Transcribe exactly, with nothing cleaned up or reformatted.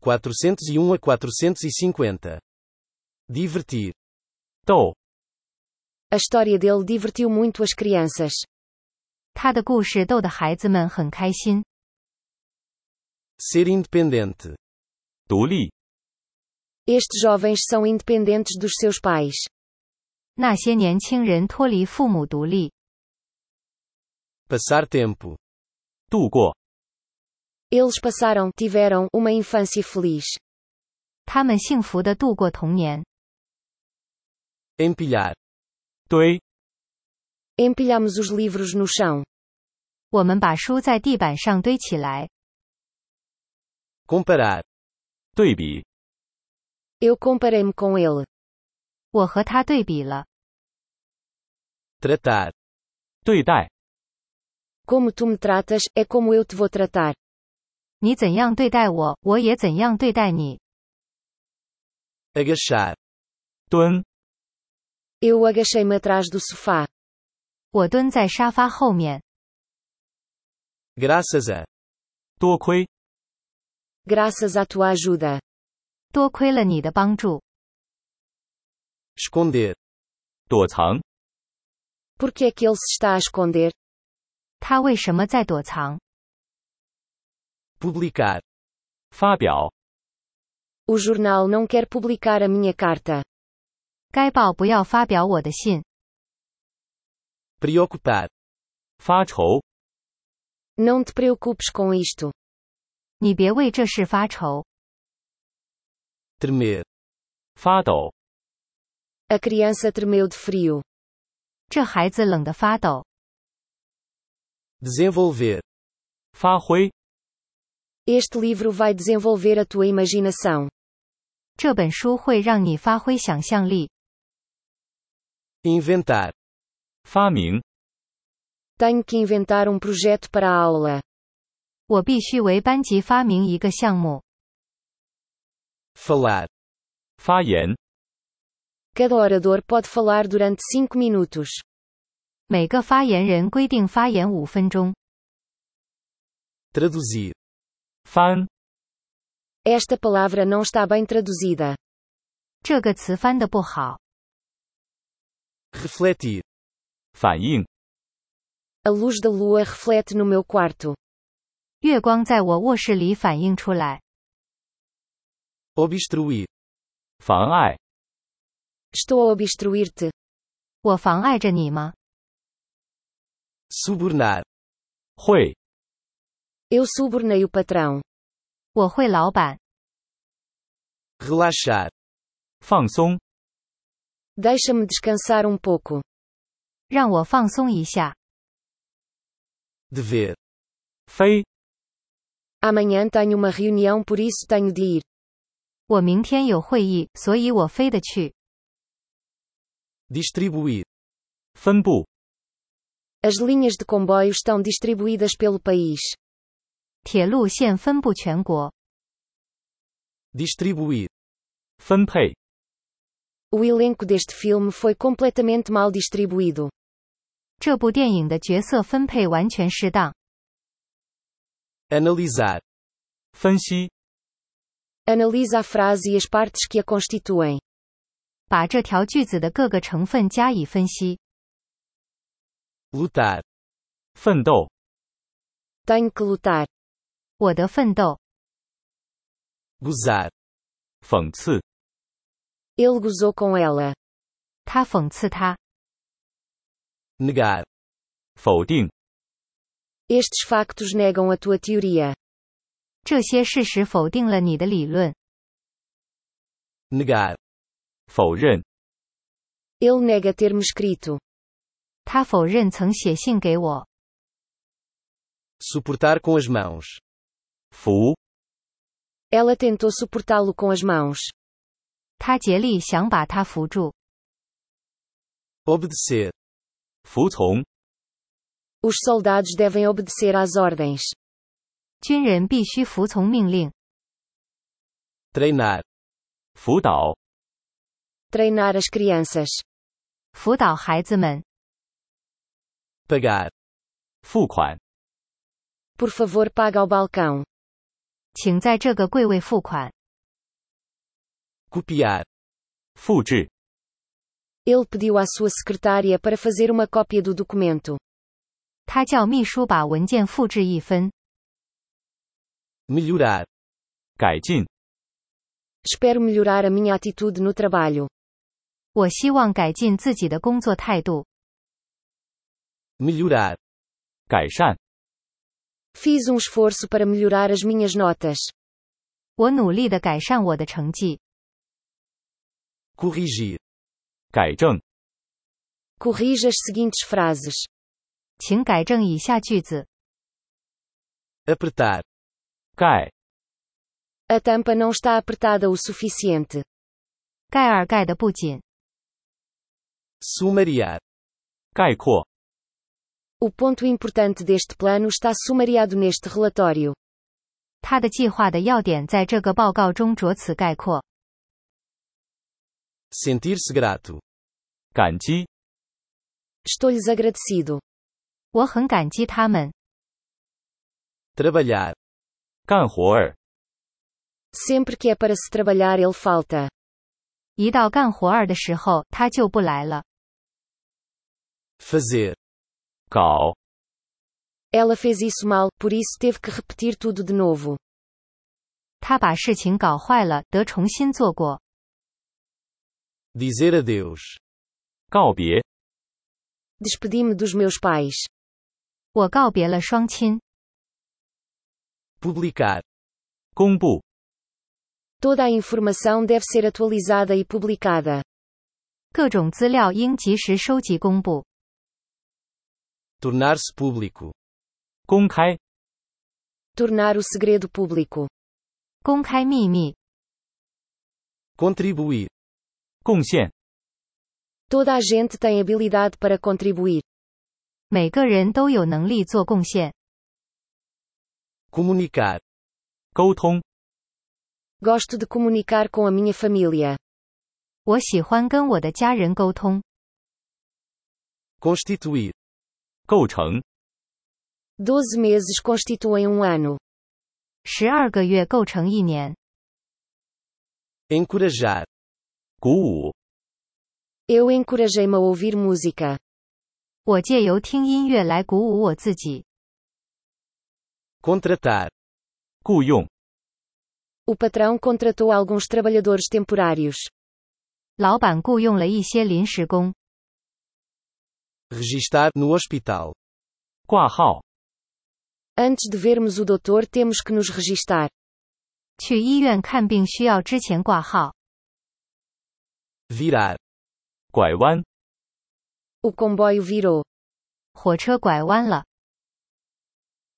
quatrocentos e um a quatrocentos e cinquenta. Divertir. 逗。 A história dele divertiu muito as crianças. 他的故事逗得孩子们很开心。 Ser independente. 独立。 Estes jovens são independentes dos seus pais. 那些年轻人脱离父母独立。 Passar tempo. 度过。 Eles passaram, tiveram, uma infância feliz. 他们幸福地度过童年。 Empilhar. 堆。 Empilhamos os livros no chão. 我们把书在地板上堆起来。 Comparar. 对比。 Eu comparei-me com ele. 我和他对比了。 Tratar. 对待。 Como tu me tratas, é como eu te vou tratar. 你怎样对待我，我也怎样对待你。 Agachar. 蹲。 Eu agachei-me atrás do sofá. 我蹲在沙发后面。 Graças a. 多亏。 Graças à tua ajuda. 多亏了你的帮助。 Esconder. 躲藏。 Por que é que ele se está a esconder? 他为什么在躲藏？ Publicar. 发表。 O jornal não quer publicar a minha carta. 该报不要发表我的信。 Preocupar. 发愁。 Não te preocupes com isto. 你别为这事发愁。 Tremer. 发抖。 A criança tremeu de frio. 这孩子冷得发抖。 Desenvolver. 发挥。 Este livro vai desenvolver a tua imaginação. 这本书会让你发挥想象力。 Inventar. 发明。 Tenho que inventar um projeto para a aula. 我必须为班级发明一个项目。 Falar. 发言。 Cada orador pode falar durante cinco minutos. 每个发言人规定发言五分钟。 Traduzir. 翻。 Esta palavra não está bem traduzida. 这个词翻得不好。 Refletir. 反应。 A luz da lua reflete no meu quarto. 月光在我卧室里反映出来。 Obstruir. 妨碍。 Estou a obstruir-te. 我妨碍着你吗？ Subornar. 会。 Eu subornei o patrão. 我会老板。 Relaxar. 放松。 Deixa-me descansar um pouco. 让我放松一下。 Dever. 非。 Amanhã tenho uma reunião, por isso tenho de ir. 我明天有会议，所以我非得去。 Distribuir. 分布。 As linhas de comboio estão distribuídas pelo país. 铁路线分布全国。 Distribuir. 分配。 O elenco deste filme foi completamente mal distribuído. 这部电影的角色分配完全失当。 Analisar. 分析。 Analisa a frase e as partes que a constituem. 把这条句子的各个成分加以分析。 Lutar. 奋斗。 Tenho que lutar. 我的奋斗。 Gozar. 讽刺。 Ele gozou com ela. 他讽刺他。 Negar. 否定。 Estes factos negam a tua teoria. 这些事实否定了你的理论。 Negar. 否认。 Ele nega ter-me escrito. 他否认曾写信给我。 Suportar com as mãos. 扶。 Ela tentou suportá-lo com as mãos. 他竭力想把他扶住。 Obedecer. 服从。 Os soldados devem obedecer às ordens. 军人必须服从命令。 Treinar. 辅导。 Treinar as crianças. 辅导孩子们。 Pagar. 付款。 Por favor, paga ao balcão. 请在这个柜位付款。 Copiar. 复制。 Ele pediu à sua secretária para fazer uma cópia do documento. 他叫秘书把文件复制一分。 Melhorar. 改进。 Espero melhorar a minha atitude no trabalho. 我希望改进自己的工作态度。 Melhorar. 改善。 Fiz um esforço para melhorar as minhas notas. 我努力地改善我的成绩。 Corrigir. 改正。 Corrija as seguintes frases. 请改正以下句子。 Apertar. 盖。 A tampa não está apertada o suficiente. 盖儿盖得不紧。 Sumariar. 概括。 O ponto importante deste plano está sumariado neste relatório. 他的计划的要点在这个报告中着此概括。 Sentir-se grato. 感激。 Estou-lhes agradecido. 我很感激他们。 Trabalhar. 干活儿。 Sempre que é para se trabalhar ele falta. 一到干活儿的时候，他就不来了。 Fazer. 搞。 Ela fez isso mal, por isso teve que repetir tudo de novo. 他把事情搞坏了，得重新做过。 Dizer adeus. 告别。 Despedi-me dos meus pais. 我告别了双亲。 Publicar. 公布。 Toda a informação deve ser atualizada e publicada. 各种资料应及时收集公布。 Tornar-se público. 公开。 Tornar o segredo público. 公开秘密。 Contribuir. 贡献。 Toda a gente tem habilidade para contribuir. 每个人都有能力做贡献。 Comunicar. 沟通。 Gosto de comunicar com a minha família. 我喜欢跟我的家人沟通。 Constituir. 构成。 Doze meses constituem um ano. 十二个月构成一年。 Encorajar. 鼓舞。 Eu encorajei-me a ouvir música. 我借由听音乐来鼓舞我自己。 Contratar. 雇用。 O patrão contratou alguns trabalhadores temporários. 老板雇佣了一些临时工。 Registar no hospital. 挂号。 Antes de vermos o doutor temos que nos registar. 去医院看病需要之前挂号。 Virar. 拐弯。 O comboio virou. 火车拐弯了。